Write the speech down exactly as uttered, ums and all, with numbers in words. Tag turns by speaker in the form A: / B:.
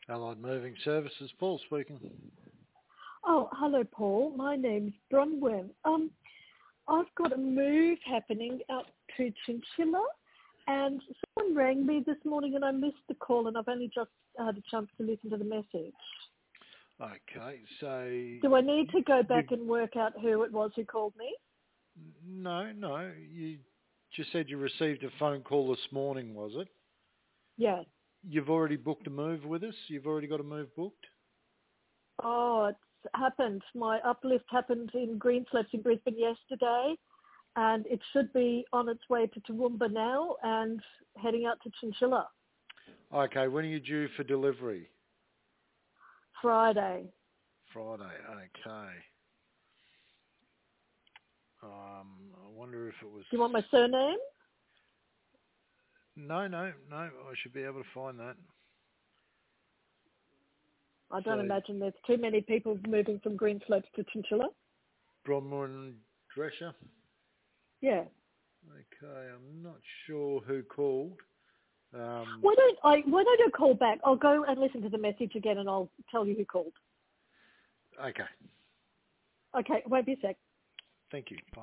A: Allied Moving Services, Paul speaking.
B: Oh, hello, Paul. My name's Bronwyn. Um, I've got a move happening out to Chinchilla, and someone rang me this morning and I missed the call, and I've only just had a chance to listen to the message.
A: Okay, so...
B: Do I need to go back
A: you,
B: and work out who it was who called me?
A: No, no. You just said you received a phone call this morning, was it?
B: Yes.
A: You've already booked a move with us? You've already got a move booked?
B: Oh, it's happened. My uplift happened in Greenslopes in Brisbane yesterday, and it should be on its way to Toowoomba now and heading out to Chinchilla.
A: Okay, when are you due for delivery?
B: Friday.
A: Friday, okay. Um, I wonder if it was...
B: Do you want my surname?
A: No, no, no. I should be able to find that.
B: I don't
A: So,
B: imagine there's too many people moving from Greenslopes to Chinchilla.
A: Bronwyn and Drescher?
B: Yeah.
A: Okay, I'm not sure who called. Um,
B: Why don't I? Why don't I call back? I'll go and listen to the message again, and I'll tell you who called.
A: okay,
B: Okay, wait a sec.
A: thank you. Bye.